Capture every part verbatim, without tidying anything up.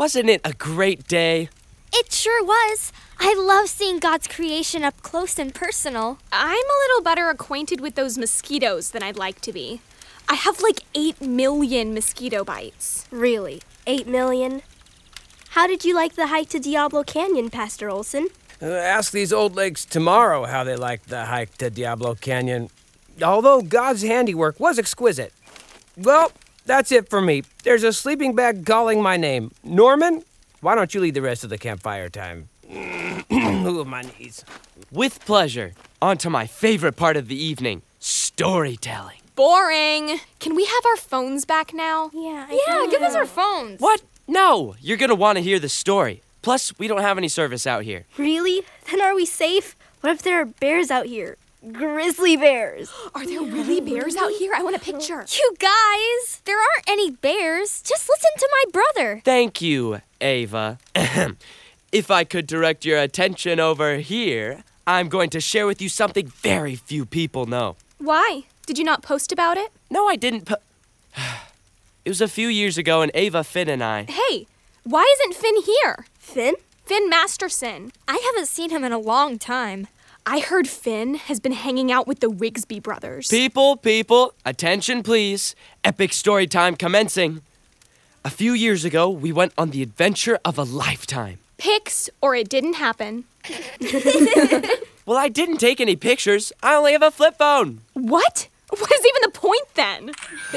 Wasn't it a great day? It sure was. I love seeing God's creation up close and personal. I'm a little better acquainted with those mosquitoes than I'd like to be. I have like eight million mosquito bites. Really? Eight million? How did you like the hike to Diablo Canyon, Pastor Olson? Uh, ask these old legs tomorrow how they liked the hike to Diablo Canyon. Although God's handiwork was exquisite. Well, that's it for me. There's a sleeping bag calling my name. Norman, why don't you lead the rest of the campfire time? Move my knees. With pleasure. On to my favorite part of the evening, storytelling. Boring. Can we have our phones back now? Yeah, I Yeah, think give us so. our phones. What? No, you're gonna want to hear the story. Plus, we don't have any service out here. Really? Then are we safe? What if there are bears out here? Grizzly bears. Are there really bears out here? I want a picture. You guys, there aren't any bears. Just listen to my brother. Thank you, Ava. If I could direct your attention over here, I'm going to share with you something very few people know. Why? Did you not post about it? No, I didn't po- It was a few years ago, and Ava, Finn, and I... Hey, why isn't Finn here? Finn? Finn Masterson. I haven't seen him in a long time. I heard Finn has been hanging out with the Rigsby brothers. People, people, attention please. Epic story time commencing. A few years ago, we went on the adventure of a lifetime. Pics or it didn't happen. Well, I didn't take any pictures. I only have a flip phone. What? What is even the point then?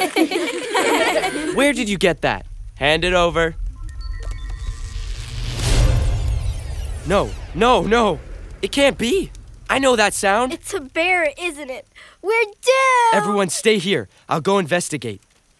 Where did you get that? Hand it over. No, no, no. It can't be. I know that sound. It's a bear, isn't it? We're doomed! Everyone stay here. I'll go investigate.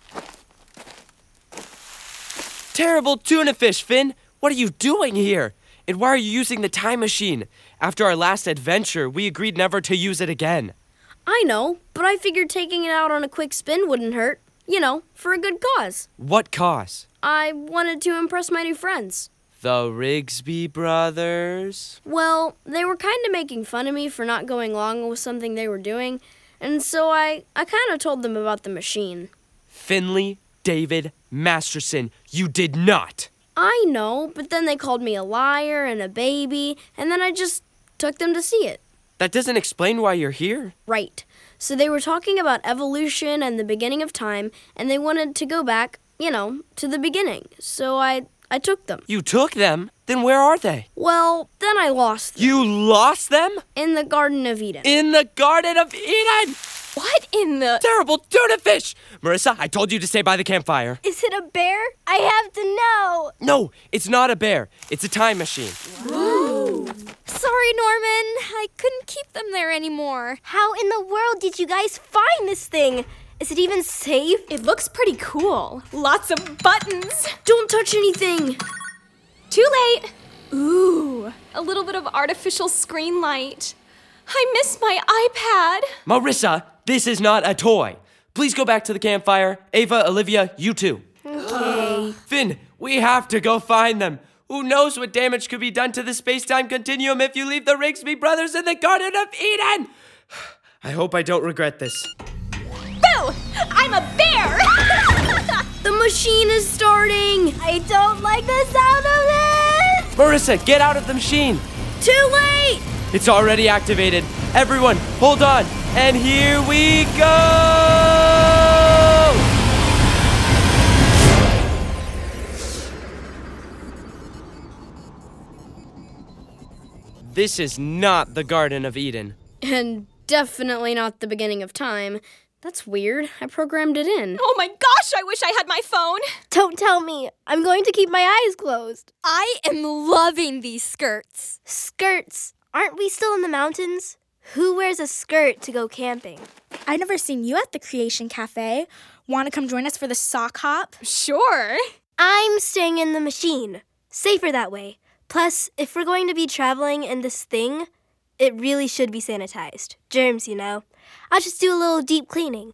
Terrible tuna fish, Finn. What are you doing here? And why are you using the time machine? After our last adventure, we agreed never to use it again. I know, but I figured taking it out on a quick spin wouldn't hurt. You know, for a good cause. What cause? I wanted to impress my new friends. The Rigsby brothers? Well, they were kind of making fun of me for not going along with something they were doing, and so I, I kind of told them about the machine. Finley, David, Masterson, you did not. I know, but then they called me a liar and a baby, and then I just took them to see it. That doesn't explain why you're here. Right. So they were talking about evolution and the beginning of time, and they wanted to go back, you know, to the beginning. So I I took them. You took them? Then where are they? Well, then I lost them. You lost them? In the Garden of Eden. In the Garden of Eden! What in the... Terrible tuna fish! Marissa, I told you to stay by the campfire. Is it a bear? I have to know. No, it's not a bear. It's a time machine. Ooh. Sorry, Norman. I couldn't keep them there anymore. How in the world did you guys find this thing? Is it even safe? It looks pretty cool. Lots of buttons. Don't touch anything. Too late. Ooh, a little bit of artificial screen light. I miss my iPad. Marissa, this is not a toy. Please go back to the campfire. Ava, Olivia, you too. Okay. Finn, we have to go find them. Who knows what damage could be done to the space-time continuum if you leave the Rigsby brothers in the Garden of Eden? I hope I don't regret this. Boo! I'm a bear! The machine is starting. I don't like the sound of it. Marissa, get out of the machine. Too late. It's already activated. Everyone, hold on. And here we go! This is not the Garden of Eden. And definitely not the beginning of time. That's weird. I programmed it in. Oh my gosh, I wish I had my phone. Don't tell me. I'm going to keep my eyes closed. I am loving these skirts. Skirts. Aren't we still in the mountains? Who wears a skirt to go camping? I've never seen you at the Creation Cafe. Want to come join us for the sock hop? Sure. I'm staying in the machine. Safer that way. Plus, if we're going to be traveling in this thing, it really should be sanitized. Germs, you know. I'll just do a little deep cleaning.